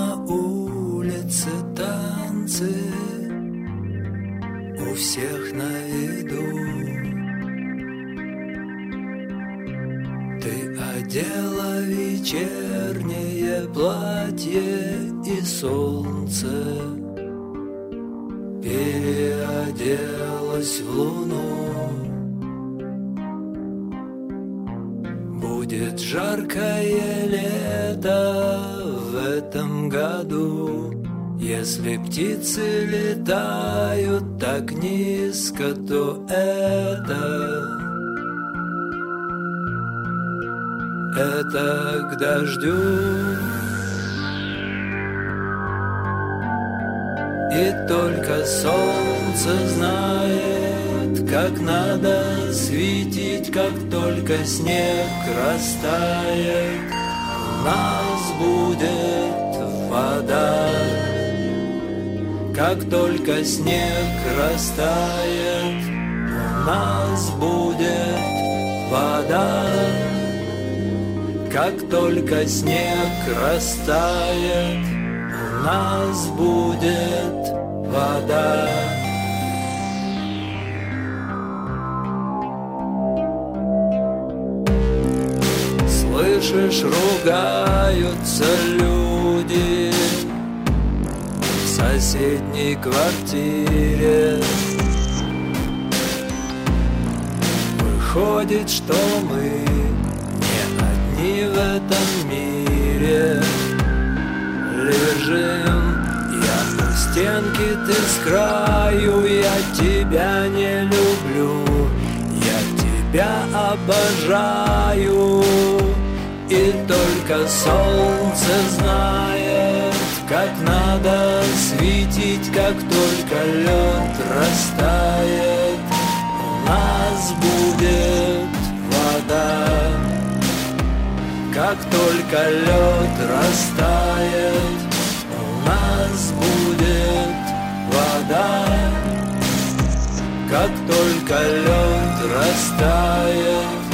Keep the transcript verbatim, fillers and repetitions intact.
на улице танцы, у всех на виду. Ты одела вечернее платье, и солнце переоделось в луну. Будет жаркое лето в этом году, если птицы летают так низко, то это Это к дождю. И только солнце знает, как надо светить, как только снег растает, у нас будет вода. Как только снег растает, у нас будет вода. Как только снег растает, у нас будет вода. Слышишь, ругаются люди в соседней квартире. Выходит, что мы не в этом мире лежим. Я у стенки, ты с краю, я тебя не люблю, я тебя обожаю. И только солнце знает, как надо светить, как только лед растает, у нас будет вода. Как только лед растает, у нас будет вода. Как только лед растает,